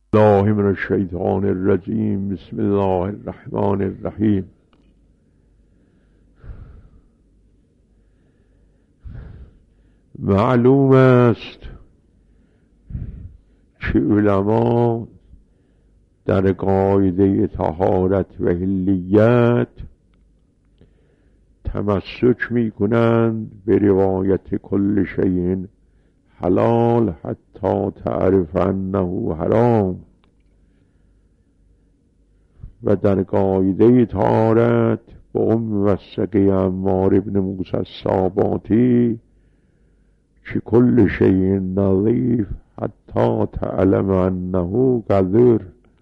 الله من الشیطان الرجیم. بسم الله الرحمن الرحیم. معلوم است که علما در قاعده طهارت و حلیت تمسک می کنند به روایت کل شیء حلال حتی تعرف انه حرام، و در قاعده طهارت به موثقه عمار بن موسی الصاباتی که کل شیء نظیف حتی تعلم انه قذر،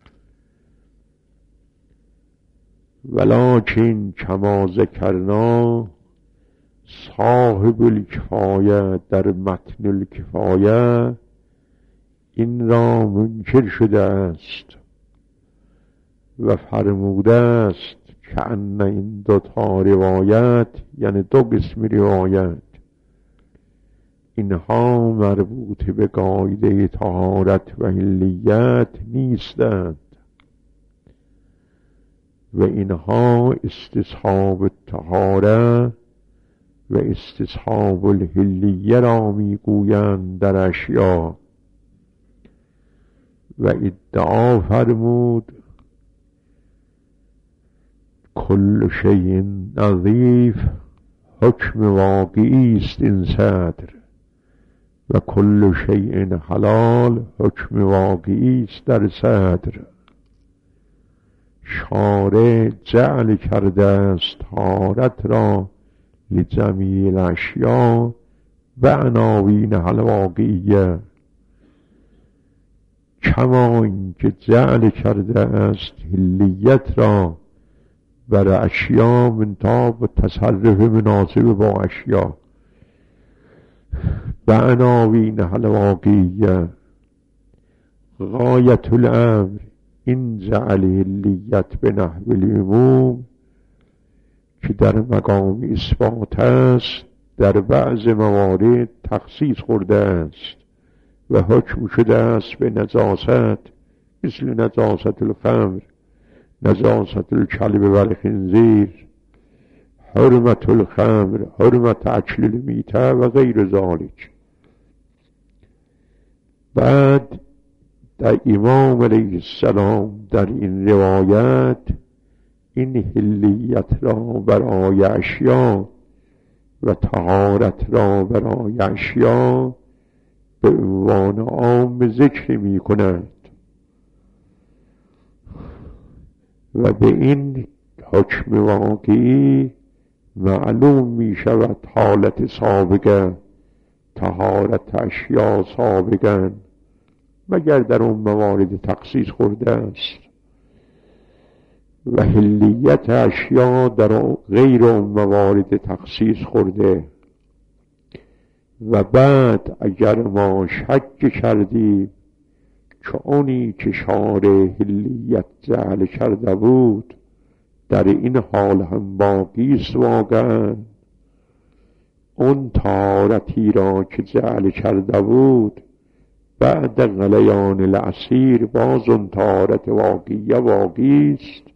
ولکن کما ذکرنا صاحب الکفایه در متن الکفایه این را منکر شده است و فرموده است که ان این دوتا روایت، یعنی دو قسم روایت، اینها مربوط به قاعده طهارت و حلیت نیستند و اینها استصحاب طهارت و استصحاب الحلیه را میگویند در اشیاء، و ادعا فرمود کل شیء نظیف حکم واقعی است این صدر، و کل شیء حلال حکم واقعی است در صدر. شارع جعل کرده است طهارت را لجمیع الاشیاء و عناوینها الواقعیه، کما اینکه جعل کرده است حلیت را بر اشیاء منتها به تصرف مناسب با اشیاء و عناوینها الواقعیه. غایت الامر این جعل حلیت به نحو العموم که در مقام اثبات است در بعض موارد تخصیص خورده است و حکم شده است به نجاست، مثل نجاست الخمر، نجاست الکلب و الخنزیر، حرمت الخمر، حرمت اکل المیته و غیر ذلک. بعد در امام علیه السلام در این روایت این حلیت را برای اشیاء و طهارت را برای اشیاء به عنوان عام ذکر می کند و به این حکم واقعی معلوم می شود حالت سابقه، طهارت اشیاء سابقا، مگر در اون موارد تخصیص خورده است، و حلیت اشیاء در غیر اون موارد تخصیص خورده. و بعد اگر ما شک کردیم که اونی که شارع حلیت جعل کرده بود در این حال هم باقی است واقعا، اون طهارتی را که جعل کرده بود بعد غلیان العصیر باز اون طهارت واقعیه باقی است،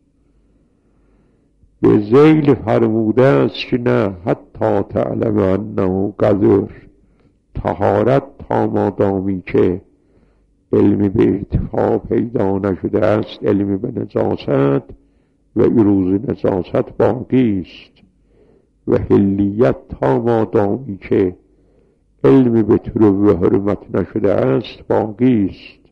به ذیل فرموده است که نه حتی تعلم انه قذر، طهارت تا مادامی که علم به ارتفاع پیدا نشده است، علم به نجاست و عروض نجاست باقی است، و حلیت تا مادامی که علم به طلوع و حرمت نشده است باقی است.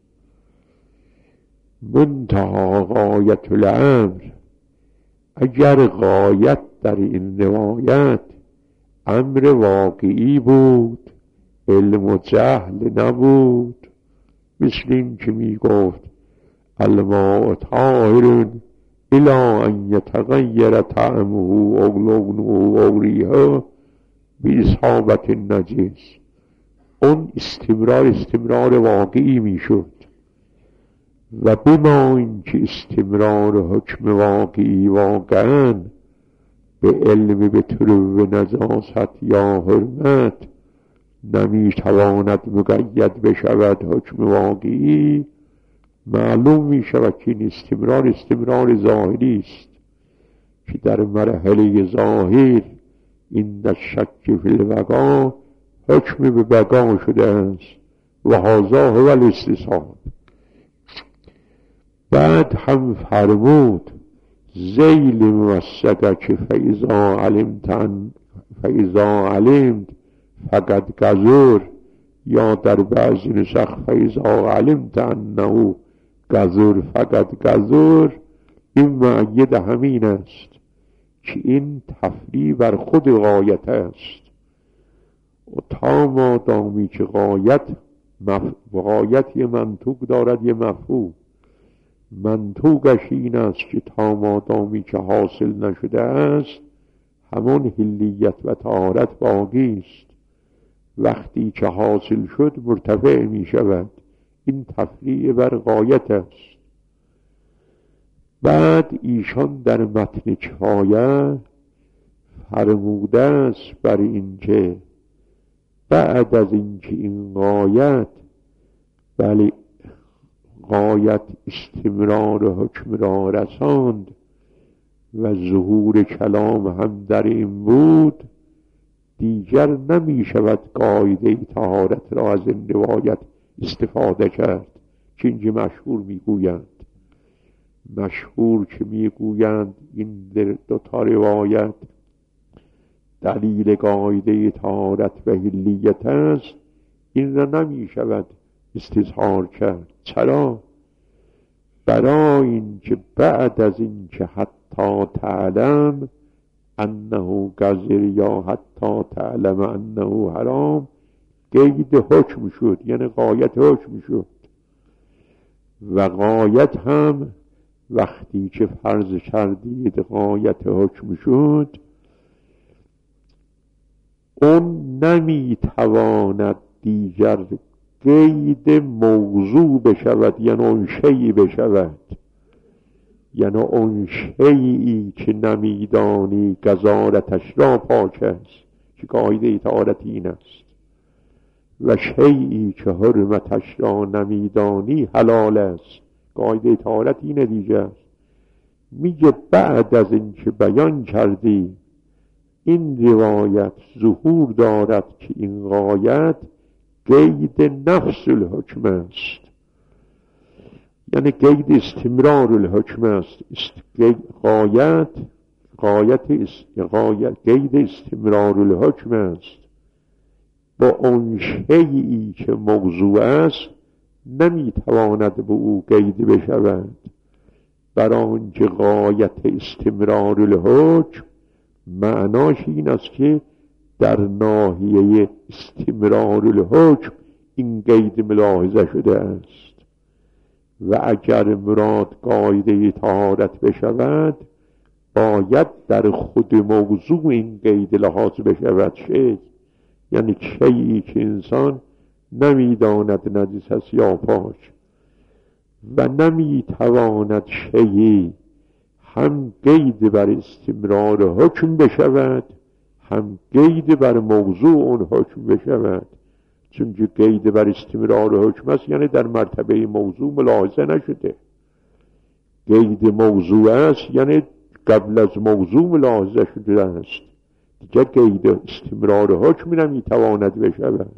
منتها غایت الامر، اگر غایت در این روایت امر واقعی بود، علم و جهل نبود، مثل این که می گفت الماء طاهر الی ان یتغیر طعمه او لونه او ریحه باصابة النجس، اون استمرار واقعی می شد. و بما اینکه استمرار حکم واقعی واقعا به علم به طلوع نجاست یا حرمت نمیتواند مقید بشود حکم واقعی، معلوم می شود که این استمرار ظاهری است که در مرحله ظاهر این شک فی الوقا حکم به بقا شده است و هذا هو الاستصحاب. بعد هم فرمود ذیل موثقه که فاذا علمت فقط گذور، یا در بعضی نسخ فاذا علمت انه گذور فقط گذور. این معید همین است که این تفریع بر خود غایت است و تا مادامی که غایت یه منطوق دارد یه مفهوم، منطوقش این است که تا مادامی که حاصل نشده است همون حلیت و طهارت باقی است، وقتی که حاصل شد مرتفع می شود. این تفریع بر غایت است. بعد ایشان در متن کفایه فرموده است بر اینکه بعد از اینکه این غایت، بله غایت استمرار حکم را رساند و ظهور کلام هم در این بود، دیگر نمی شود قاعده طهارت را از این روایت استفاده کرد که اینجا مشهور میگویند این دو تا روایت دلیل قاعده طهارت و حلیت است. این را نمی شود استظهار کرد. چرا؟ برای اینکه بعد از اینکه حتی تعلم انه گزر یا حتی تعلم انه حرام قید حکم شد، یعنی غایت حکم شد. و غایت هم وقتی که فرض کردید غایت حکم شد، اون نمیتواند دیگر قید موضوع بشود، یعنی اون شیئی بشود، یعنی اون شیئی که نمیدانی گزارتش را پاک است که قاعده طهارت این است، و شیئی که حرمتش را نمیدانی حلال است، قاعده طهارت این دیگه است. میگه بعد از اینکه بیان کردی این روایت ظهور دارد که این غایت قید نفس الحکم است، یعنی قید استمرار الحکم است. قید استمرار الحکم است. با اون شیئی که موضوع است نمیتواند به او قید بشود، برای آنکه غایت استمرار الحکم معناش این است که در ناحیه استمرار الحکم این قید ملاحظه شده است. و اگر مراد قاعده طهارت بشود باید در خود موضوع این قید لحاظ بشود. شی یعنی شیئی که انسان نمیداند نجس است یا پاک، و نمیتواند شیئی هم قید بر استمرار حکم بشود هم قید بر موضوع اون حکم بشود. چون که قید بر استمرار حکم است یعنی در مرتبه موضوع ملاحظه نشده. قید موضوع است یعنی قبل از موضوع ملاحظه شده است، دیگر قید استمرار حکم نمیتواند بشود.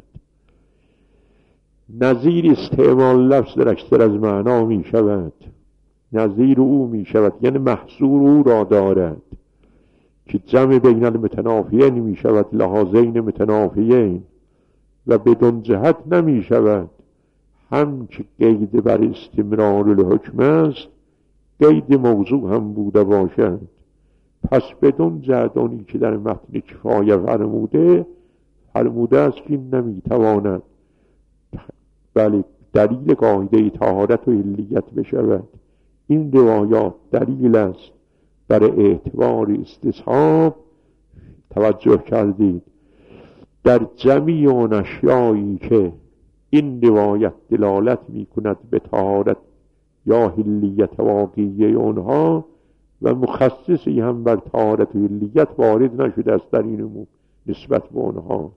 نظیر استعمال لفظ در اکثر از معنا می شود، نظیر او می شود یعنی محصور او را دارد، که جمع بین المتنافیین می شود، لحاظین متنافیین، و بدون جهت نمی شود. هم که قید بر استمرار الحکم است قید موضوع هم بوده باشد. پس بدون جهتانی که در متن کفایه فرموده است که نمی تواند بله دلیل قاعده طهارت و حلیت بشود. این روایات دلیل است برای اعتبار استصحاب. توجه کردید در جمیع اون اشیایی که این روایت دلالت می کند به طهارت یا حلیت واقعی اونها، و مخصصی هم بر طهارت و حلیت وارد نشده است در این نسبت به اونها.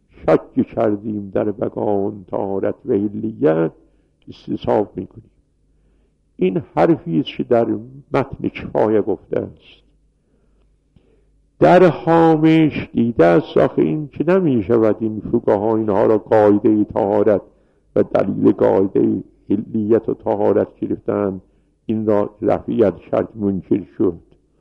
شک کردیم در بقا اون طهارت و حلیت، استصحاب می کنیم. این حرفی است که در متن کفایه گفته است. در هامش دیده است آخه این که نمی شود این فقها اینها را قاعده طهارت و دلیل قاعده حلیت و طهارت گرفتن، این را رفعیت شرط منکر شد.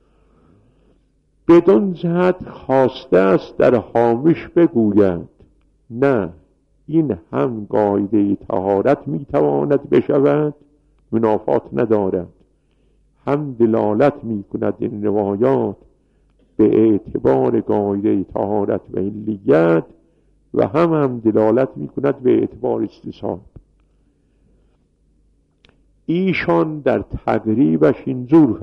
بدون جهت خواسته است در هامش بگوید نه، این هم قاعده طهارت میتواند بشود، منافات ندارد، هم دلالت میکند این روایات به اعتبار قاعده طهارت و حلیت و هم دلالت میکند به اعتبار استصحاب. ایشان در تقریبش اینجور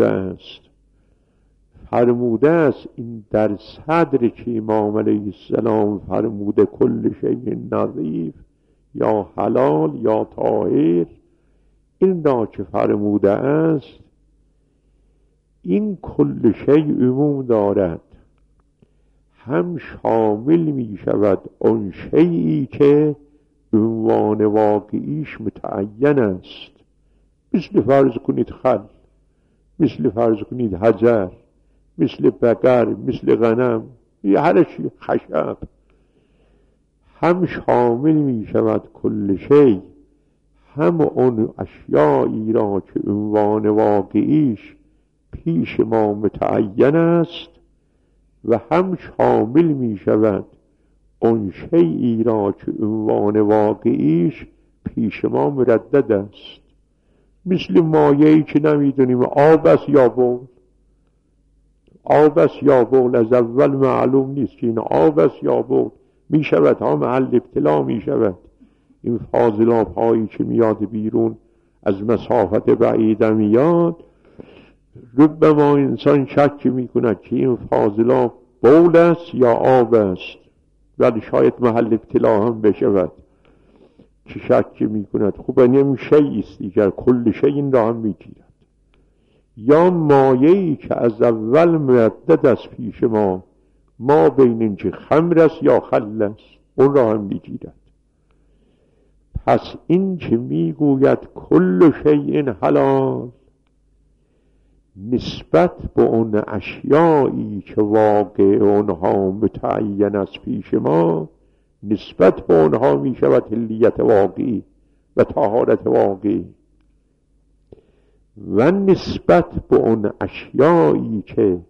فرموده است این در صدر که امام علیه السلام فرموده کل شیء نظیف یا حلال یا طاهر، این را که فرموده است این کل شیء عموم دارد، هم شامل می شود آن شیئی که عنوان واقعیش متعین است، مثل فرض کنید خل، مثل فرض کنید حجر، مثل بقر، مثل غنم، هر چی، خشب. هم شامل می شود کل شی، هم اون اشیایی را که عنوان واقعیش پیش ما متعین است و هم شامل می شود اون شیئی را که عنوان واقعیش پیش ما مردد است. مثل مایه‌ای که نمیدونیم آب است یا بول، آب است یا بول، از اول معلوم نیست که این آب است یا بول، می شود ها محل ابتلا می شود. این فاضلاب هایی که میاد بیرون از مسافت بعید میاد، ربما انسان شک می کند که این فاضلاب بول است یا آب است، ولی شاید محل ابتلا هم بشود که شک می کند. خوب این شیء است دیگر، کل شیء این را هم می گیرد. یا مایه‌ای که از اول مردد است پیش ما بین این که خمر است یا خل است، اون را هم می گیرد. پس این که می گوید کل شیء حلال، نسبت به اون اشیایی که واقع اونها متعین است پیش ما، نسبت به اونها می شود حلیت واقعی و طهارت واقعی، و نسبت به اون اشیایی که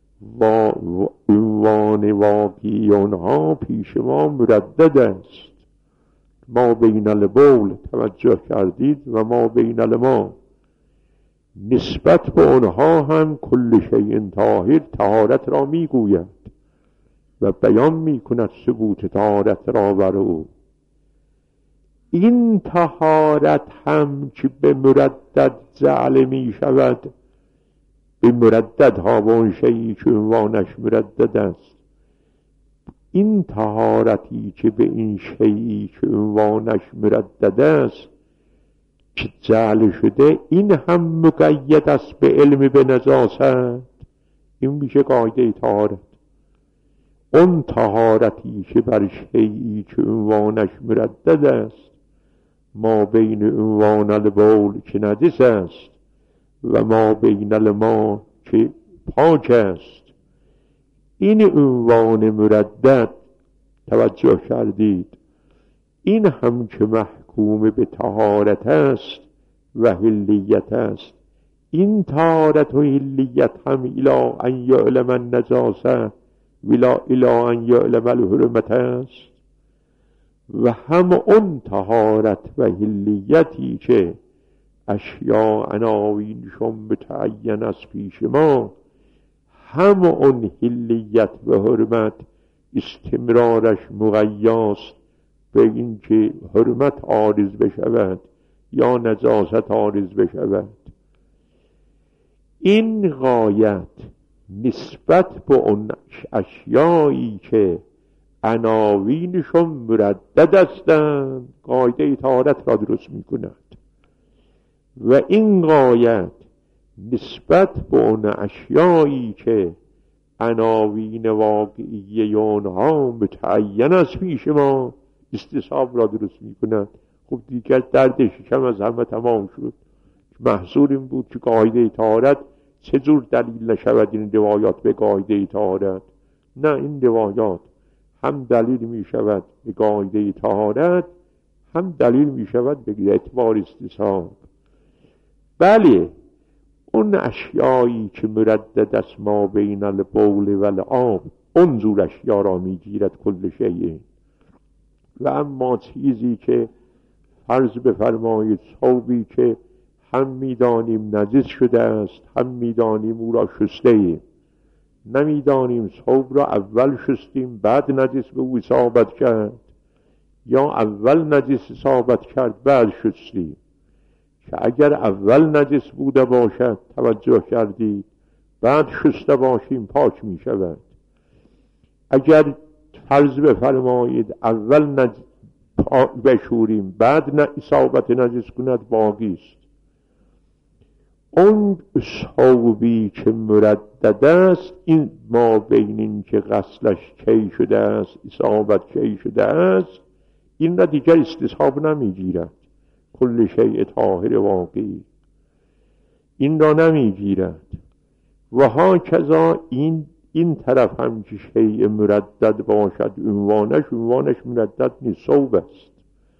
عنوان واقعی اونها پیش ما مردد است. ما بین البول توجه کردید و ما بین الما، نسبت به اونها هم کل شیء طاهر طهارت را میگوید و بیان میکند ثبوت طهارت را بر او. این طهارت هم که به مردد جعل می شود، به مردد ها به اون شیئی که عنوانش مردد است، این طهارتی که به این شیئی که عنوانش مردد است که جعل شده، این هم مقید است به علم به نجاست. این میشه قاعده طهارت. اون طهارتی که بر شیئی که عنوانش مردد است، ما بین عنوان البول که نجس است و ما بین الما که پاک است، این عنوان مردد توجه کردید، این هم که محکوم به طهارت است و حلیت است، این طهارت و حلیت هم الی ان یعلم النجاسه ولا الی ان یعلم الحرمت است، و هم اون طهارت و حلیتی که اشیاء عناوینشون متعین است پیش ما، هم اون حلیت و حرمت استمرارش مقیاست به این که حرمت عارض بشود یا نجاست عارض بشود. این غایت نسبت به اون اشیایی که عناوینشون مردد هستند قاعده طهارت را درست می کند، و این غایت نسبت به اون اشیایی که عناوین واقعی اونها متعین است پیش ما استصحاب را درست می کند. خب دیگر درد شکم از همه تمام شد. محصول این بود که قاعده طهارت چه جور دلیل نشود این روایات به قاعده طهارت؟ نه، این روایات هم دلیل می شود به قاعده طهارت، هم دلیل می شود به اعتبار استصحاب. بله، اون اشیایی که مردد است ما بین البول و الآب، اون زور اشیا را می گیرد کل شیء. و اما چیزی که فرض بفرمایید ثوبی که هم میدانیم نجس شده است، هم میدانیم او را شسته ایم، نمیدانیم ثوب را اول شستیم بعد نجس به او اصابت کرد یا اول نجس اصابت کرد بعد شستیم، که اگر اول نجس بوده باشد توجه کردید بعد شسته باشیم پاک می شود. اگر فرض بفرمایید اول بشوریم بعد اصابت نجس کند باقی است. اون ثوبی که مردد است، این ما بین این که غسلش کی شده است اصابت کی شده است، این را دیگر استصحاب نمیگیرد. کل شیء طاهر واقعی این را نمیگیرد. و هاکذا این طرف هم که شیء مردد باشد عنوانش مردد نیست، ثوب است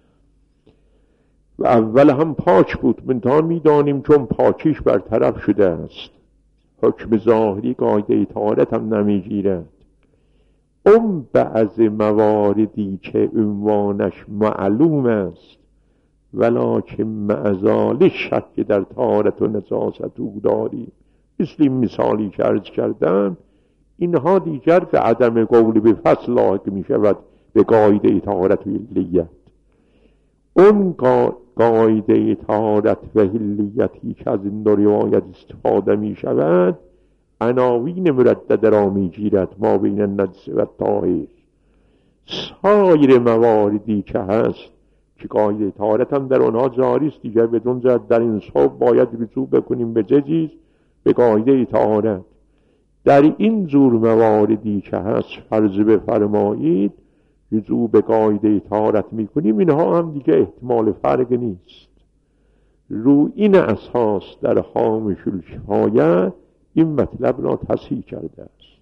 و اول هم پاک بود، منتها میدانیم چون پاکیش برطرف شده است حکم ظاهری قاعده طهارت هم نمیگیرد. اون بعض مواردی که عنوانش معلوم است ولکن معزال شک در طهارت و نجاست او داریم، مثل این مثالی که عرض کردم، اینها دیگر به عدم قول به فصل لاحق می شود به قاعده طهارت و حلیت. اون قاعده طهارت و حلیتی که از این دو روایت استفاده می شود عناوین مردد را می گیرد ما بین النجس و طاهر. سایر مواردی که هست که قاعده طهارت هم در آنها جاری است دیگر بدون جد در این صحب باید رجوع بکنیم به چیز به قاعده طهارت. در این جور مواردی که هست فرض بفرمایید رجوع به قاعده طهارت میکنیم، اینها هم دیگه احتمال فرق نیست. رو این اساس در هامش الکفایه این مطلب را تصحیح کرده است.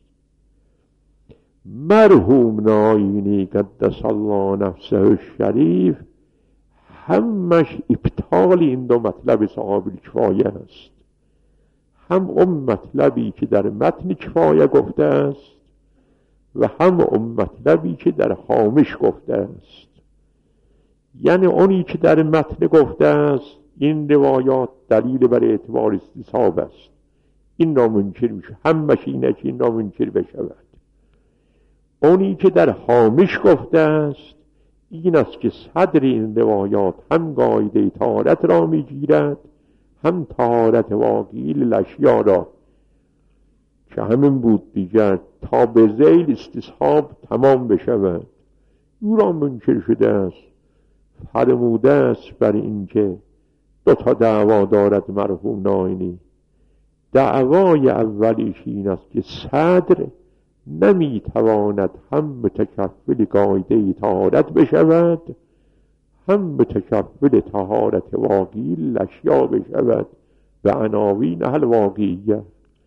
مرحوم ناینی قدس الله نفسه الشریف همش ابطال این دو مطلب صاحب الکفایه است، هم اون مطلبی که در متن کفایه گفته است و هم اون مطلبی که در هامش گفته است. یعنی اونی که در متن گفته است این روایات دلیل بر اعتبار استصحاب است، این را منکر میشه، همش اینه که این را منکر بشود. اونی که در هامش گفته است این است که صدر این روایات هم قاعده طهارت را میگیرد هم طهارت واقعی للاشیا را، که همین بود دیگر تا به ذیل استصحاب تمام بشود. او را منکر شده است، فرموده است بر این که دو تا دعوا دارد مرحوم ناینی. دعوای اولیش این است که صدر نمیتواند هم متکفل قاعده طهارت بشود هم متکفل طهارت واقعی للاشیا بشود و عناوین الواقعیه.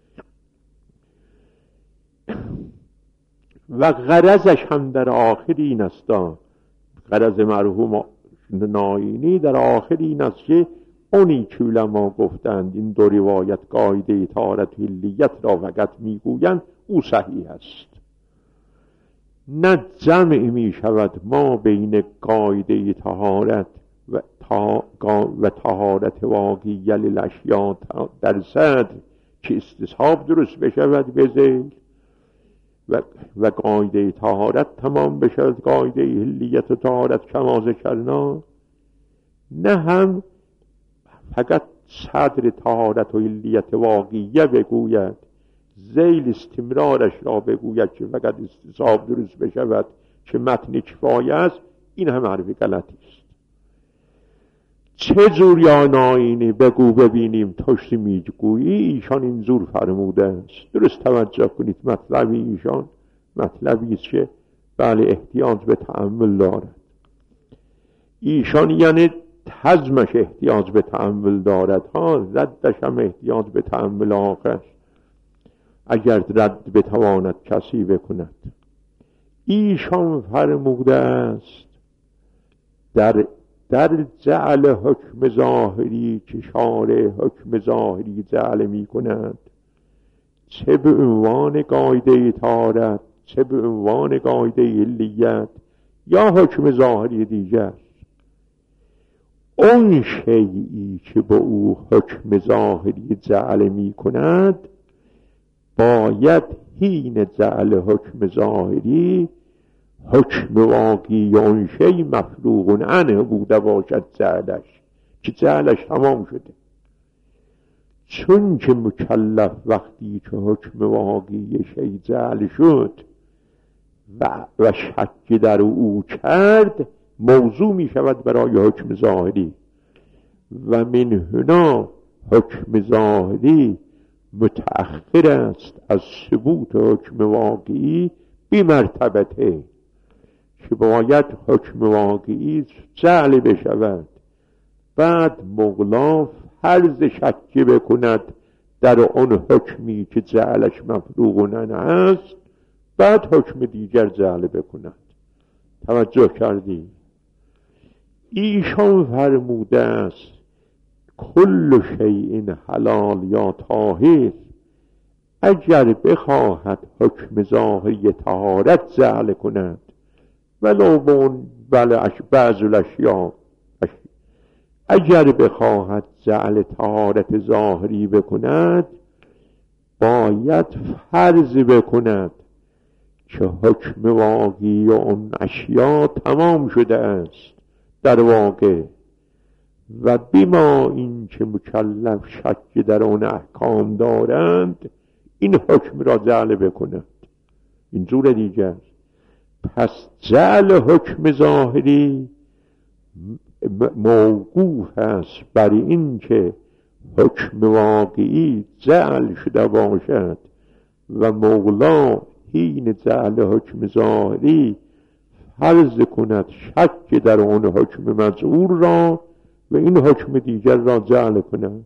و غرضش هم در آخر این است، غرض مرحوم ناینی در آخر این است که اونی که علما گفتند این دو روایت قاعده طهارت و حلیت را فقط میگویند او صحیح است، نه جمع می شود ما بین قاعده طهارت و طهارت واقعی للاشیا در صدر که استصحاب درست بشود به ذیل و قاعده طهارت تمام بشود قاعده حلیت و طهارت کما ذکرنا، نه هم فقط صدر طهارت و حلیت واقعیه بگوید ذیل استمرارش را بگوید که فقط استصحاب درست بشود که متن کفایه است. این هم حرف غلطی است. چه جور یا ناینی بگو ببینیم توش میگویی، ایشان این جور فرموده است. درست توجه کنید، مطلبی ایشان مطلبی است که بله احتیاج به تأمل دارد. ایشان یعنی تزمش احتیاج به تأمل دارد ها، ردش هم احتیاج به تأمل آخر، اگر رد بتواند کسی بکند. ایشان فرموده است در جعل حکم ظاهری که شارع حکم ظاهری جعل می کند، چه به عنوان قاعده طهارت، چه به عنوان قاعده علیت یا حکم ظاهری دیگر، اون شیئی که با او حکم ظاهری جعل می کند باید حین جعل حکم ظاهری حکم واقعی اون شیء مفروغ عنه بوده باشد جعلش، که جعلش تمام شده. چون که مکلف وقتی که حکم واقعی شیء جعل شد و شک در او کرد، موضوع می شود برای حکم ظاهری، و من هنا حکم ظاهری متأخر است از ثبوت حکم واقعی بی مرتبته، که باید حکم واقعی جعل بشود، بعد مغلا فرض شکی بکند در اون حکمی که جعلش مفروغ عنه است، بعد حکم دیگر جعل بکند. توجه کردی؟ ایشان فرموده است کل شیء حلال یا طاهر اگر بخواهد حکم ظاهری طهارت جعل کند، ولو بعض الاشیاء، اگر بخواهد جعل طهارت ظاهری بکند باید فرض بکند که حکم واقعی اون اشیاء تمام شده است در واقع، و بما این که مکلف شک در اون احکام دارند این حکم را جعل بکند. این جور دیگر. پس جعل حکم ظاهری موقوف است بر این که حکم واقعی جعل شده باشد و مولا حین جعل حکم ظاهری فرض کند شک در اون حکم مجعول را و این حکم دیگر را جعل کند.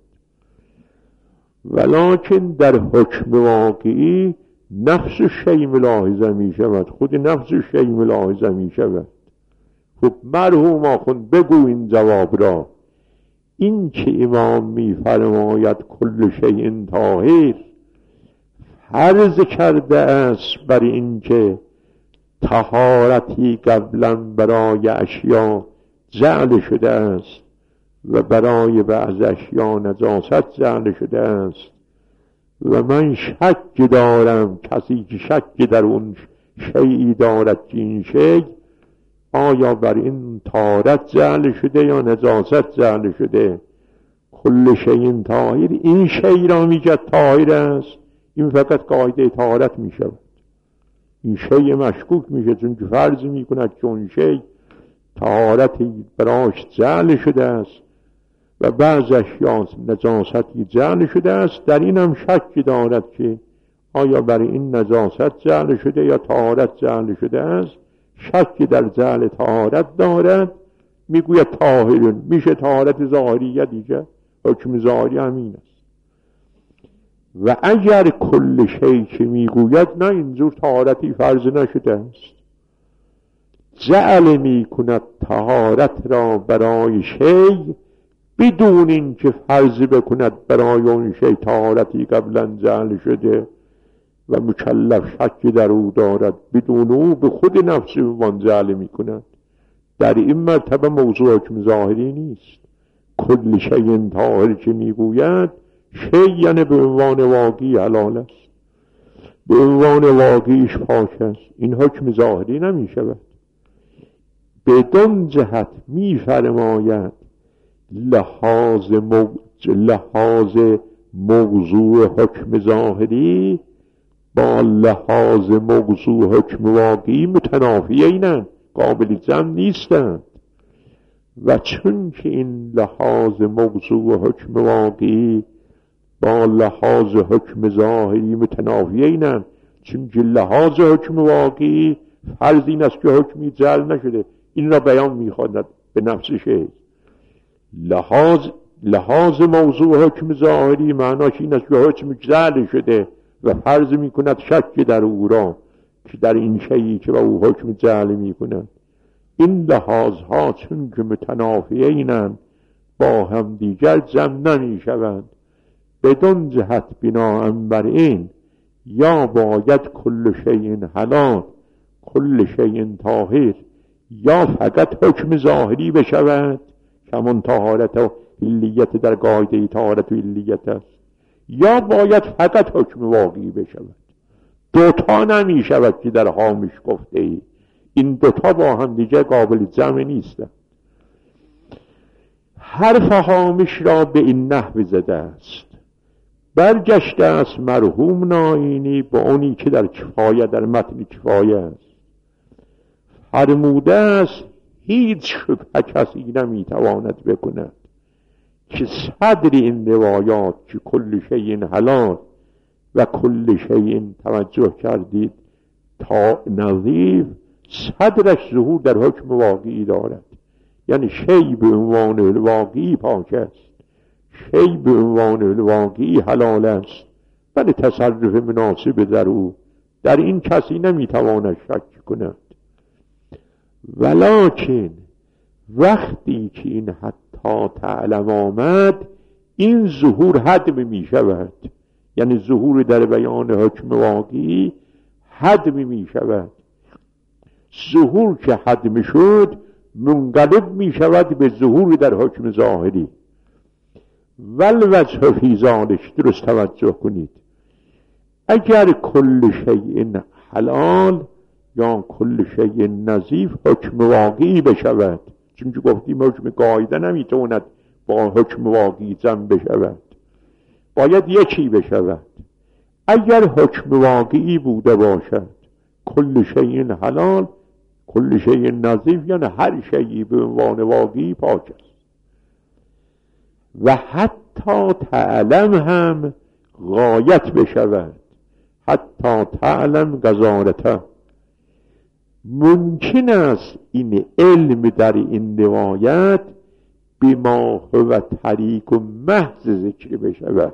ولکن در حکم واقعی نفس شیء ملاحظه می شود، خود نفس شیء ملاحظه می شود. خب مرحوم آخوند بگو این جواب را. این که امام می فرماید کل شیء طاهر فرض کرده است بر این که طهارتی قبلا برای اشیاء جعل شده است و برای بعض اشیاء نجاست جعل شده است، و من شک دارم کسی که شک در اون شیئی دارد که این شیء آیا بر این طهارت جعل شده یا نجاست جعل شده. کل شیء طاهر این شیء را میگه طاهر است، این فقط قاعده طهارت می شود. این شیء مشکوک میشه چون که فرض میکند که اون شیء طهارتی براش جعل شده است و بعض اشیاء نجاستی جعل شده است. در این هم شک دارد که آیا برای این نجاست جعل شده یا طهارت جعل شده است. شک در جعل طهارت دارد، میگوید طاهرون، میشه طهارت ظاهریه دیگه، حکم ظاهری همین است. و اگر کل شیء که میگوید نه اینجور طهارتی فرض نشده است، جعل میکند طهارت را برای شیء بدون این که فرض بکند برای اون شیء طهارتی قبلا جعل شده و مکلف شک در او دارد، بدون او به خود نفس وان جعل میکند. در این مرتبه موضوع حکم ظاهری نیست. کل شیء طاهر که میگوید شیء یعنی به عنوان واقعی حلال است، به عنوان واقعیش پاک است، این حکم ظاهری نمی شود. بدون جهت می فرماید لحاظ موضوع حکم ظاهری با لحاظ موضوع حکم واقعی متنافیینند، قابل جمع نیستند. و چون که این لحاظ موضوع حکم واقعی با لحاظ حکم ظاهری متنافیینند، چون که لحاظ حکم واقعی فرض این است که حکمی جعل نشده، این را بیان می‌خواند به نفس شیء، لحاظ موضوع حکم ظاهری معناش این است که حکم جعل شده و فرض میکند شک در او را که در این شیئی که به او حکم جعل میکند. این لحاظها چون که متنافیینند با هم دیگر جمع نمیشوند. بدون جهت بناء بر این یا باید کل شیء حلال کل شیء طاهر، یا فقط حکم ظاهری بشود که همون طهارت و علیت در قاعده طهارت و علیت است، یا باید فقط حکم واقعی بشود. دوتا نمی شود که در هامش گفته ای. این دوتا با هم دیگه قابل جمع نیستند. حرف هامش را به این نحو زده است: برگشته است مرحوم نائینی به اونی که در کفایه در متن کفایه است. فرموده است هیچ شبهه کسی نمیتواند بکند که صدر این روایات که کل شیء حلال و کل شیء توجه کردید تا نظیف، صدرش ظهور در حکم واقعی دارد. یعنی شیء به عنوان الواقعی پاک است، شیء به عنوان الواقعی حلال است، بل تصرف مناسب در او در این کسی نمیتواند شک کند. ولکن وقتی که این حتی تعلم آمد، این ظهور حدم می شود. یعنی ظهور در بیان حکم واقعی حدم می شود. ظهور که حدم شد منقلب می شود به ظهور در حکم ظاهری. والوجه فی ذلک، درست توجه کنید، اگر کل شیء حلال یا کل شیء نظیف حکم واقعی بشود، چون که گفتیم حکم قاعده نمیتواند با حکم واقعی جمع بشود، باید یکی بشود. اگر حکم واقعی بوده باشد کل شیء حلال کل شیء نظیف، یعنی هر شیئی به عنوان واقعی پاک است. و حتی تعلم هم غایت بشود، حتی تعلم قذارته. ممکن است این علم در این روایت بما هو طریق و محض ذکر بشود.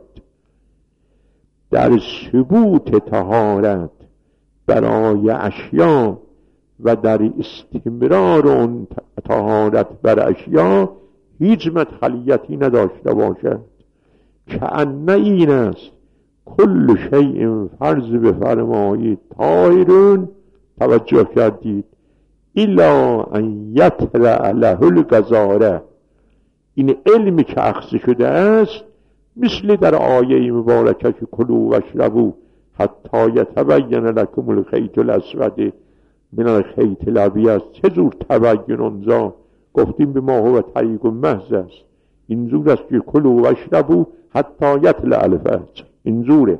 در ثبوت طهارت برای اشیا و در استمرار اون طهارت بر اشیا هیچ مدخلیتی نداشته باشد. که ان این است کل شیء فرض بفرمایید طاهرون، توجه کردید، الا ان یطلع له القذاره. این علمی که اخذ شده است مثل در آیه مبارکه که کلوا واشربوا حتی یتبین لکم الخیط الاسود من الخیط الابیض. چه جور تبین اونجا گفتیم به ما هو طریق محض است. این جور است که کلوا واشربوا حتی یطلع الفجر، این جوره.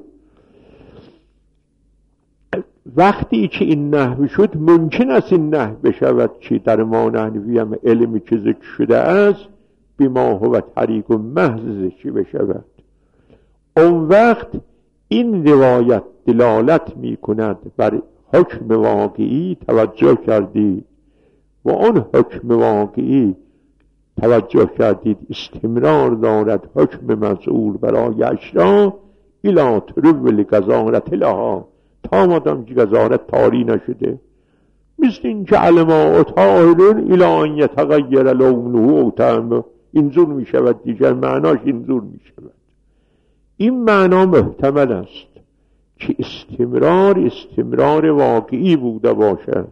وقتی که این نحو شد ممکن است این نحو بشود که در ما نحوی هم علمی که ذکر شده است به ما هو طریق محض ذکر بشود. اون وقت این روایت دلالت می کند بر حکم واقعی، توجه کردید، و اون حکم واقعی توجه کردید استمرار دارد حکم مسئول برای اشیا الی ترول قذارت لها، تا مادام که قذارت طاری نشده. مثل این که الماء طاهرون الی ان یتغیر لونه او طعمه، اینجور می شود دیگر، معناش اینجور می شود. این معنا محتمل است که استمرار واقعی بوده باشد.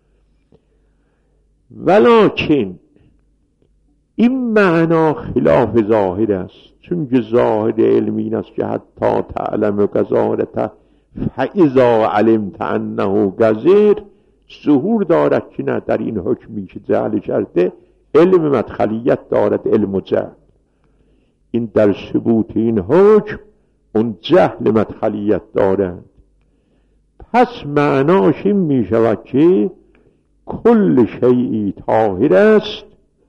ولکن این معنا خلاف ظاهر است، چون که ظاهر علمی این است که حتی تعلم قذارته فاذا علمت انه قذر، ظهور دارد که نه، در این حکمی که جعل کرده علم مدخلیت دارد، علم و جهل. این در ثبوت این حکم اون جهل مدخلیت دارد. پس معناش این می شود که کل شیئی طاهر است،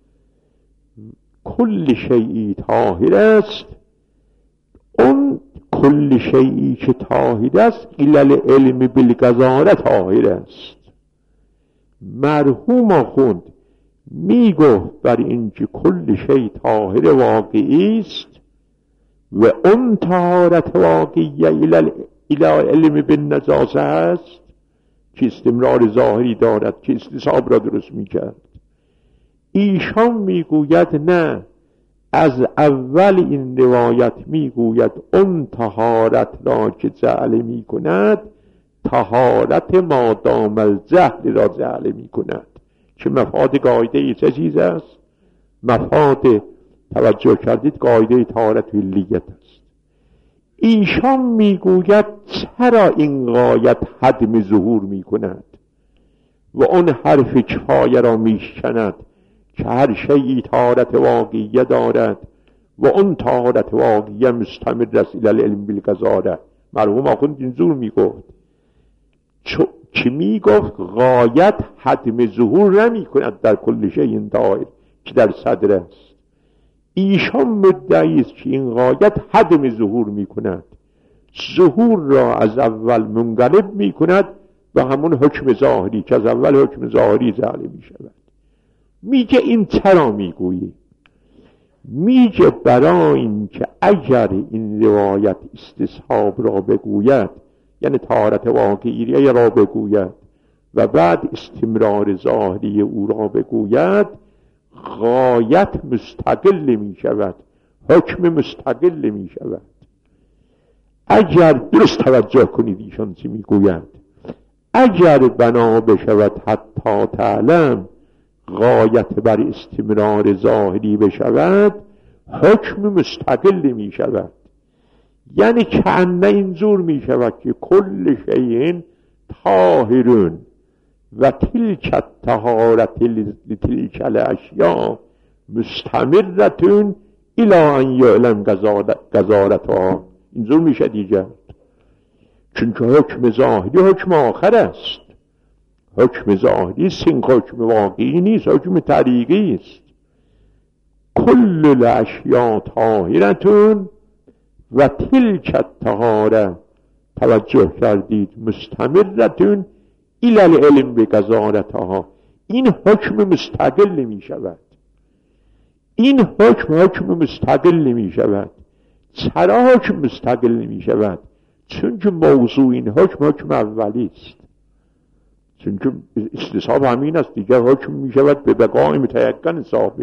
کل شیئی طاهر است. اون کل شیئی که طاهر است علل علم بالقذاره طاهر است. مرحوم آخوند میگفت بر اینکه کل شی طاهر واقعی است و اون طهارت واقعیه الى علم بالنجاسه است که استمرار ظاهری دارد که استصحاب را درست میکرد. ایشان میگوید نه، از اول این روایت میگوید اون طهارت را که جعل میکند طهارت مادام الجهل را جعل میکند که مفاد قاعده ای چه چیز است؟ مفاد توجه کردید قاعده طهارت علیت است. ایشان میگوید چرا این غایت حدم ظهور میکند و اون حرف کفایه را میشکند که هر شیئی طهارت واقعیه دارد و اون طهارت واقعیه مستمر است الی العلم بالقضاره. مرحوم آخوند اینجور میگفت که میگفت غایت حدم ظهور نمی کند در کل شیء طاهر که در صدر است. ایشان مدعی است که این غایت حدم ظهور می کند، ظهور را از اول منقلب می کند و همون حکم ظاهری که از اول حکم ظاهری جعل می شود. میگه این چرا میگویی؟ میگه برای این که اگر این روایت استصحاب را بگوید، یعنی طهارت واقعی را بگوید و بعد استمرار ظاهری او را بگوید، غایت مستقل می شود، حکم مستقل می شود. اگر درست توجه کنید ایشان چی می گوید، اگر بنا بشود حتی تعلم غایت بر استمرار ظاهری بشود، حکم مستقل می شود. یعنی کأنه اینجور می شود که کل شیء طاهرون و تلک الطهارت لتلک الاشیاء مستمرتون الی ان یعلم قذارتها. اینجور میشه دیگه، چون که حکم ظاهری حکم آخر است. حکم ظاهری سین حکم واقعی نیست، حکم طریقی است. کل الاشیاء طاهرتون و تلک الطهاره، توجه کردید، مستمرتون الی العلم بقضارتها. این حکم مستقل می شود. این حکم مستقل می شود. چرا حکم مستقل می شود؟ چون که موضوع این حکم اولی است. چون که استصحاب همین است دیگر، حکم می شود به بقای متیقن سابق.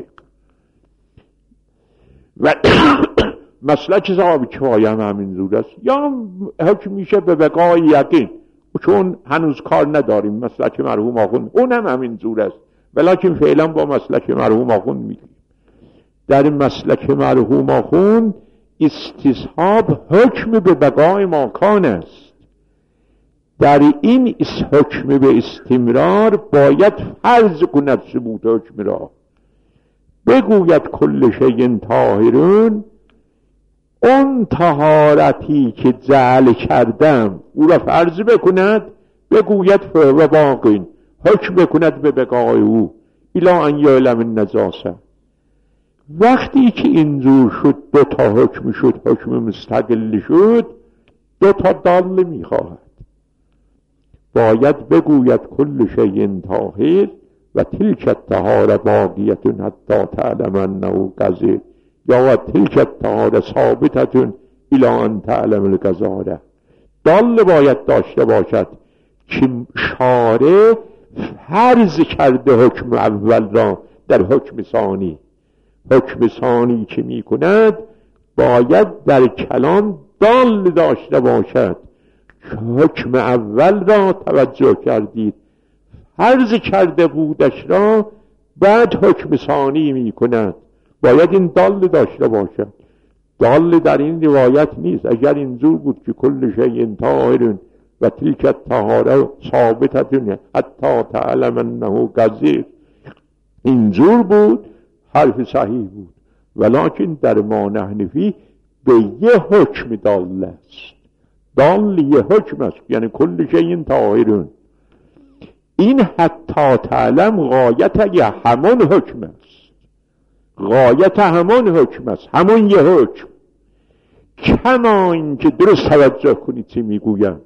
و مسلک صاحب کفایه هم همین زور است، یا حکم میشه به بقای یقین، چون هنوز کار نداریم مسلک مرحوم آخوند، اون هم همین زور است، ولیکن فعلا با مسلک مرحوم آخوند میگیم. در مسلک مرحوم آخوند استصحاب حکم به بقای ماکان است. در این حکم به استمرار باید فرض کند ثبوت حکم را، بگوید کل شیء طاهرون، اون طهارتی که جعل کردم او را فرض بکند، بگوید فهو باقین، حکم بکند به بقای او الی ان یعلم النجاسه. وقتی که اینجور شد، دو تا حکم شد، حکم مستقل شد، دو تا دال میخواهد. باید بگوید کل شیء طاهر و تلک الطهاره باقیه حتی تعلم انه قذر، یا تلک الطهاره ثابتتون الی ان تعلم القذاره. دال باید داشته باشد که شارع فرض کرده حکم اول را در حکم ثانی. حکم ثانی که می کند باید در کلام دال داشته باشد که حکم اول را، توجه کردید، فرض کرده بودش را بعد حکم ثانی می کند. باید این دال داشته باشد. دال در این روایت نیست. اگر اینجور بود که کل شیء طاهر و تلک الطهاره ثابتتون حتی تعلم انه قذر، اینجور بود حرف صحیح بود، ولیکن در ما نحنفی به یه حکم دال است. دال یه حکم است، یعنی کل شیء طاهرون. این حتی تعلم غایت یه همان حکم است، غایت همان حکم است، همون یه حکم. کما این که درست توجه کنید چی میگویم،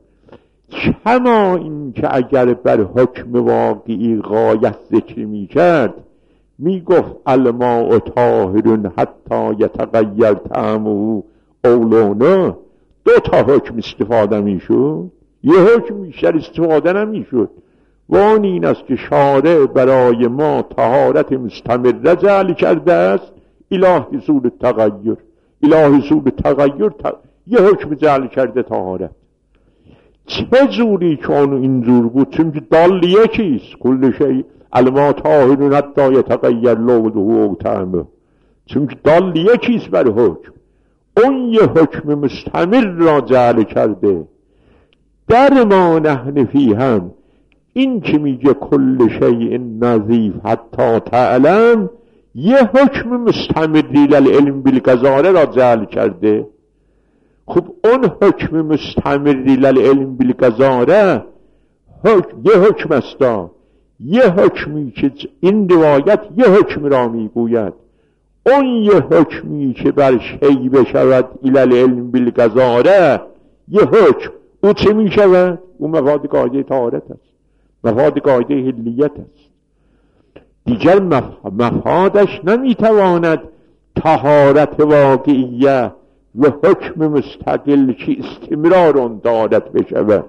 کما این که اگر بر حکم واقعی غایت ذکر میکرد می گفت الماء طاهر حتی یتغیر طعمه او لونه. دو تا حکم استفاده می شد، یه حکم بیشتر استفاده نمی شد. و آن این است که شارع برای ما طهارت مستمره جعل کرده است الی حصول تغیر. الی حصول تغیر یه حکم جعل کرده طهارت. چه جوری که اون اینجور بود؟ چون که دال یکیست، کل شی الماء طاهر حتی یتغیر لونه او طعمه. چون که دال یکیست بر حکم، اون یه حکم مستمر را جعل کرده. در ما نحن فی هم این که میگه کل شیء نظیف حتی تعلم، یه حکم مستمری للعلم بالگزاره را جعل کرده. خب اون حکم مستمری للعلم بالگزاره یه حکم است، یه حکمی که این روایت یه حکم را میگوید، اون یه حکمی که بر شی بشود الالعلم بالگزاره یه حکم، او چه میشود؟ او مفاد قاعده طهارت است، مفاد قاعده حلیت است. دیگر مفادش نمیتواند طهارت واقعیه و حکم مستقل که استمرار دارد بشود.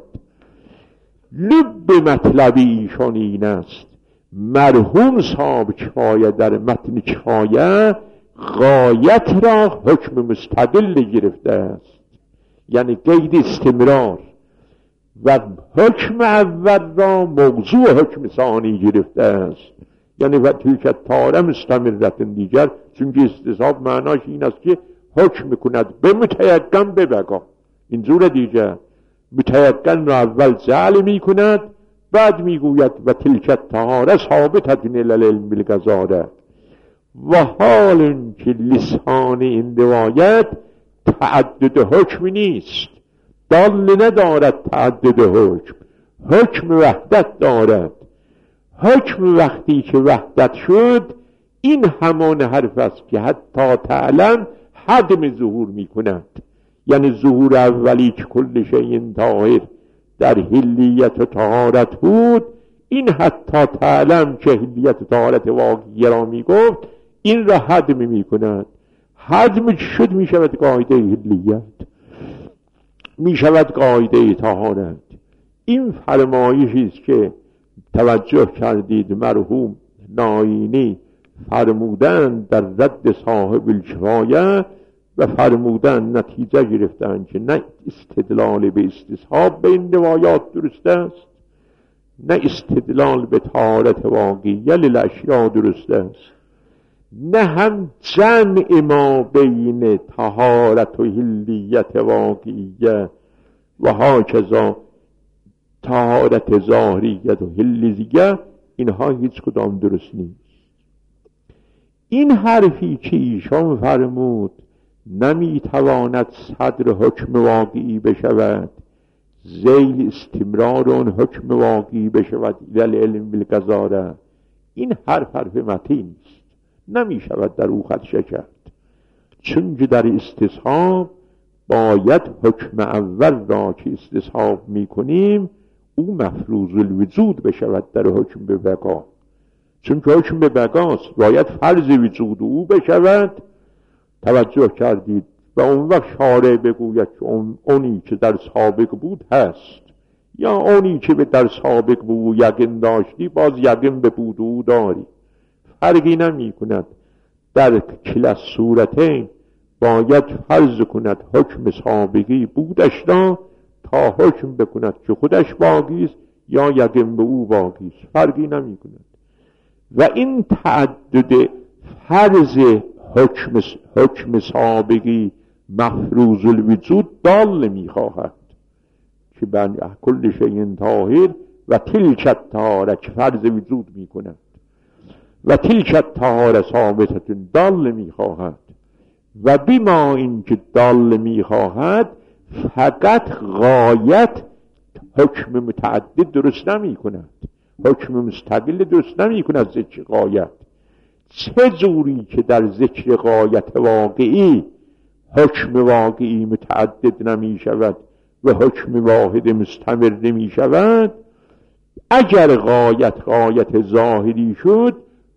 لب مطلبی ایشان این است، مرحوم صاحب کفایه در متن کفایه غایت را حکم مستقل گرفته است، یعنی قید استمرار، و حکم اول را موضوع حکم ثانی گرفته است، یعنی و تلک الطهاره مستمرة. دیگر چون که استصحاب معناش این است که حکم کند به متیقن به بقا. اینجور دیگر متیقن را اول جعل می کند، بعد می گوید و تلک الطهاره ثابتة للعلم بالگزاره. و حال این که لسان این روایت تعدد حکم نیست، دال ندارد تعدد حکم، حکم وحدت دارد. حکم وقتی که وحدت شد، این همان حرف است که حتی تعلم حدم ظهور می کند. یعنی ظهور اولی که کل شیء طاهر در حلیت و طهارت بود، این حتی تعلم که حلیت و طهارت واقعی را می گفت، این را حدم می کند. حدم شد می شود قاعده حلیت، می شود قاعده طهارت. این فرمایشی است که توجه کردید مرحوم ناینی فرمودن در رد صاحب الکفایه، و فرمودن نتیجه گرفتن که نه استدلال به استصحاب به این روایات درست است، نه استدلال به طهارت واقعیه للاشیاء درست است، نه هم جمع ما بین طهارت و حلیت واقعیه و هاکذا طهارت ظاهریت و حلیزیه، اینها هیچ کدام درست نیست. این حرفی که ایشان فرمود نمیتواند صدر حکم واقعی بشود، ذیل استمرار اون حکم واقعی بشود العلم بالگزاره، این حرف متین است، نمیشود در او خدشه کرد. چون که در استصحاب باید حکم اول را که استصحاب میکنیم او مفروض الوجود بشود در حکم به بقا. چون که حکم به بقاست باید فرض وجود او بشود. توجه کردید؟ و اون وقت شارع بگوید که اونی که در سابق بود هست، یا اونی که به در سابق بود یقین داشتی باز یقین به بود او داری، فرقی نمی کند. در کلا صورتین باید فرض کند حکم سابقی بودش را تا حکم بکند که خودش باقی است یا یقین به او باقی است، فرقی نمی کند. و این تعدد فرض حکم سابقی مفروض الوجود دال میخواهد که بن کل شیء طاهر و تلک الطهاره که فرض وجود میکند، و تلک الطهاره ثابتة دال میخواهد. و بما این که دال میخواهد فقط غایت حکم متعدد درست نمی کند، حکم مستقل درست نمی کند. ذکر غایت چه جوری که در ذکر غایت واقعی حکم واقعی متعدد نمی شود و حکم واحد مستمر نمی شود، اگر غایت ظاهری شد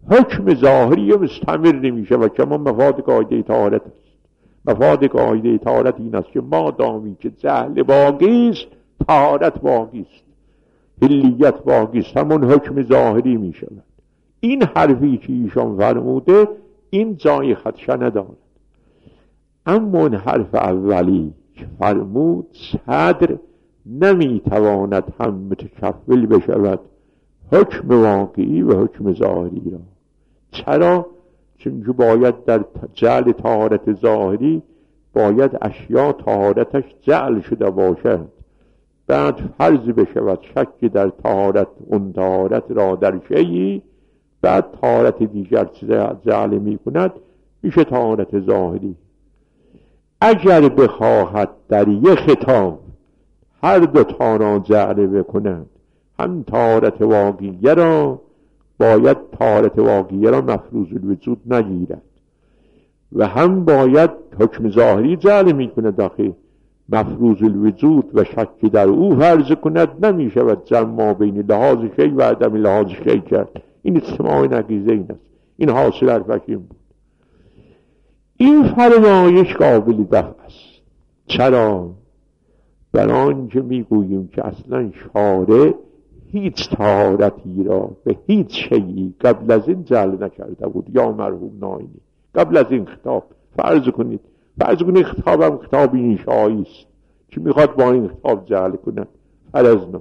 حکم ظاهری مستمر نمیشه و کما مفاد قاعده طهارت است. مفاد قاعده طهارت این است که ما دامی که جهل باقی است طهارت باقی است، حلیت باقی است، همون حکم ظاهری میشود. این حرفی که ایشان فرموده این جای خدشه ندارد. اما اون حرف اولی که فرمود صدر نمیتواند هم متکفل بشود حکم واقعی و حکم ظاهری را. چرا؟ چون باید در جعل طهارت ظاهری باید اشیا طهارتش جعل شده باشد، بعد فرض بشود شک در طهارت اون طهارت را در شیئی، بعد طهارت دیگر جعل می کند میشه طهارت ظاهری. اگر بخواهد در یک خطاب هر دو تا را جعل بکند، هم طهارت واقعیه را باید طهارت واقعیه را مفروض الوجود نگیرد و هم باید حکم ظاهری جعل می کند داخل مفروض الوجود و شک در او فرض کند، نمی شود جمع بین لحاظ شی و عدم لحاظ شی کرد. این اجتماع نقیضه این است. این حاصل حرفش این بود. این فرمایش قابل دفع است. چرا؟ برای آنکه میگوییم که اصلا شارع هیچ طهارتی را به هیچ شیئی قبل از این جعل نکرده بود. یا مرحوم ناینی قبل از این خطاب فرض کنید خطابم خطاب انشایی است که میخواد با این خطاب جعل کنه، فرضنا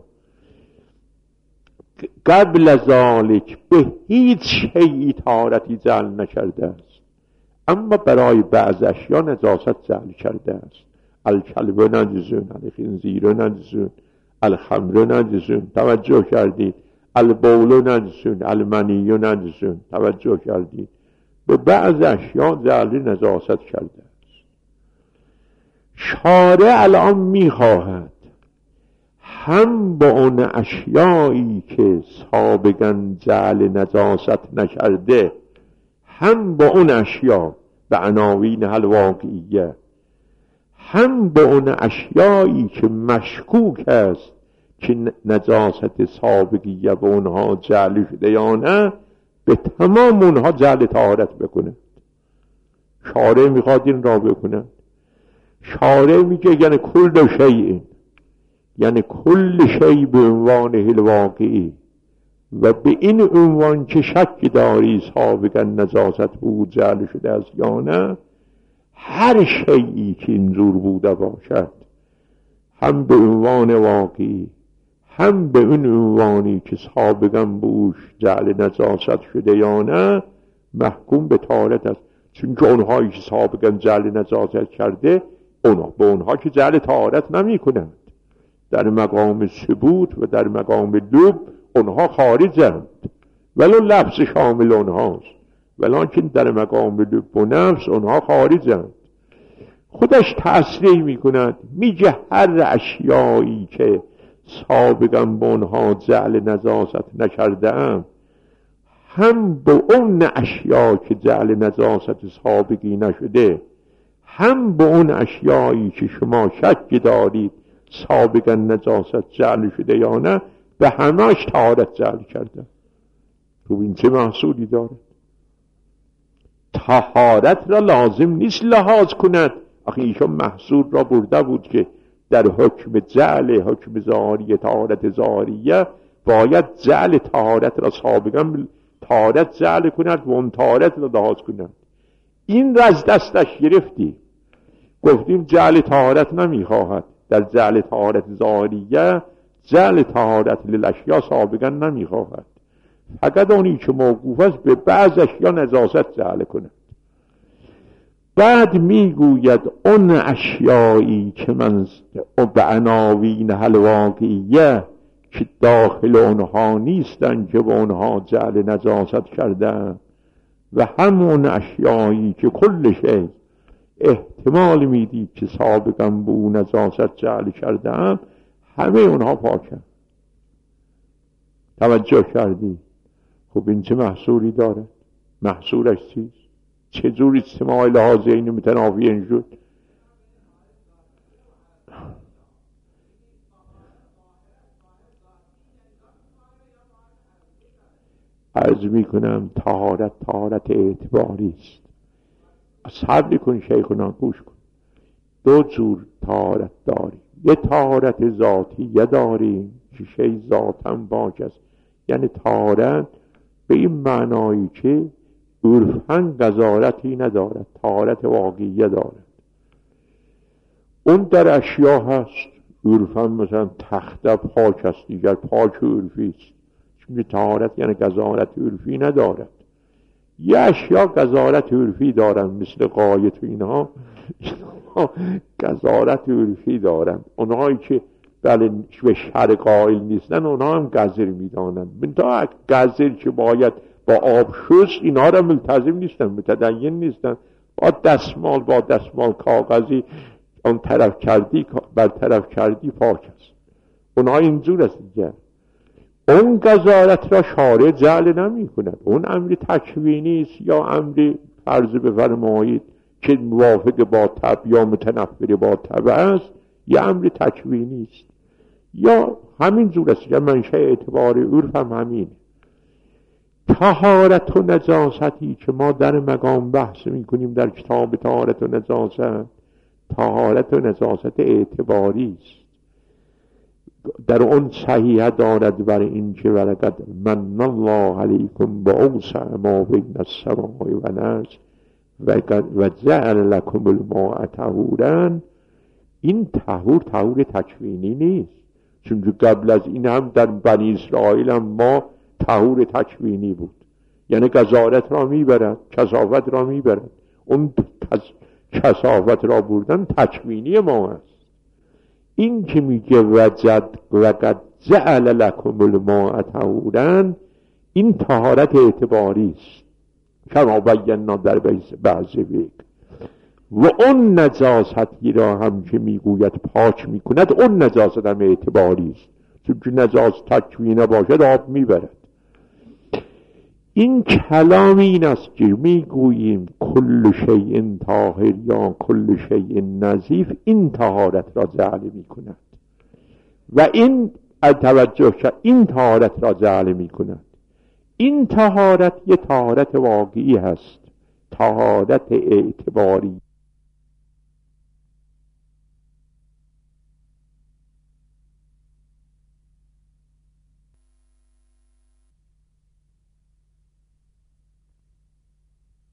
قبل از ذالک به هیچ شیئی طهارتی جعل نکرده است، اما برای بعض اشیا نجاست جعل کرده است. الکلب نجسون، الخنزیر نجسون، الخمر نجسون، توجه کردید؟ البول نجسون، المنی نجسون، توجه کردید؟ به بعض اشیا جعل نجاست کرده است. شارع الان میخواهد هم با اون اشیایی که سابقا جعل نجاست نکرده، هم با اون اشیا به عناوین الواقعیه، هم با اون اشیایی که مشکوک است که نجاست سابقیه به اونها جعل شده یا نه، به تمام اونها جعل طهارت بکنه. شارع میخواد این را بکنه. شارع میگه یعنی کل شیء، یعنی کل شیء به عنوان الواقعی و به این عنوان که شک داری سابقا نجاست بود جعل شده است یا نه، هر شیئی که اینجور بوده باشد هم به عنوان واقعی هم به اون عنوانی که سابقا بوش جعل نجاست شده یا نه محکوم به طهارت است. چون که اونهایی که سابقا جعل نجاست کرده به اونها که جعل طهارت نمی کنند، در مقام ثبوت و در مقام لب اونها خارجند، ولو لفظ شامل اونهاست، ولکن در مقام لب و نفس اونها خارجند. خودش تصریح می کند، میگه هر اشیایی که سابقا به اونها جعل نجاست نکردم، هم به اون اشیا که جعل نجاست سابقی نشده، هم به اون اشیایی که شما شک دارید سابقا نجاست جعل شده یا نه، به همه‌اش طهارت جعل کرده. تو این چه محصولی داره؟ طهارت را لازم نیست لحاظ کند. آخه ایشان محصول را برده بود که در حکم جعل حکم ظاهری طهارت ظاهریه باید جعل طهارت را سابقا طهارت جعل کند و اون طهارت را لحاظ کند. این را از دستش گرفتی، گفتیم جعل طهارت نمیخواهد. در جعل طهارت ظاهریه جعل طهارت للاشیا سابقا نمیخواهد، فقط اونی که موقوف است به بعض اشیا نجاست جعل کند. بعد میگوید اون اشیایی که من به عناوین الواقعیه که داخل اونها نیستن که به اونها جعل نجاست کردن، و همون اشیایی که کل شی احتمال میدید که سابقا به اون نجاست جعل کردن، همه اونها پاکن. توجه کردی؟ خب این چه محصولی داره؟ محصولش چیست؟ چجور اجتماع لحاظین متنافیین شد؟ عرض میکنم طهارت اعتباری است. صبر کن شیخنا، گوش کن. دو جور طهارت داریم. یه طهارت ذاتیه داریم که شی ذاتاً پاک است، یعنی طهارت به این معنایی که عرفاً قذارتی ندارد، طهارت واقعیه دارد. اون در اشیا هست، عرفاً مثلا تخته پاک است، دیگر پاک عرفی است، چون طهارت یعنی قذارت عرفی ندارد. یه اشیا قذارت عرفی دارن، مثل غایت و اینها قذارت عرفی دارن. اونهایی که بله به شر قائل نیستن، اونها هم قذر میدانن. منتها قذر که باید با آب شست، اینها را ملتزم نیستن، متدین نیستن. با دستمال کاغذی اون طرف کردی برطرف کردی پاک است. اونها اینجور است دیگر. اون قذارت را شارع جعل نمی کند. اون امر تکوینی است یا امر فرض بفرمایید که موافق با طبع یا متنفر با طبع است، یا امر تکوینی است یا همین جور است. یا منشأ اعتبار عرف هم همینه. طهارت و نجاستی که ما در مقام بحث می کنیم در کتاب طهارت و نجاست، طهارت و نجاست اعتباری است. در اون صحیح دارد بر این که ولقد من الله علیکم با اوسع ما بین السماء و الارض و جعل لکم الماء طهورا. این طهور تکوینی نیست، چون قبل از این هم در بنی اسرائیل هم ما طهور تکوینی بود، یعنی قذارت را میبرد، کثافت را میبرد. اون کثافت را بردن تکوینی ما است. این که میگه وقد جعل لکم الماء طهورا، این طهارت اعتباری است کما بینا در بعض ویک. و اون نجاستی را هم که میگوید پاک میکند، اون نجاست هم اعتباری است، چون که نجاست تکوینه باشد آب میبرد. این کلام این است که میگوییم کل شیء طاهر یا کل شیء نظیف، این طهارت را جعل میکند و این توجه شد، این طهارت را جعل میکند. این طهارت یه طهارت واقعی هست، طهارت اعتباری.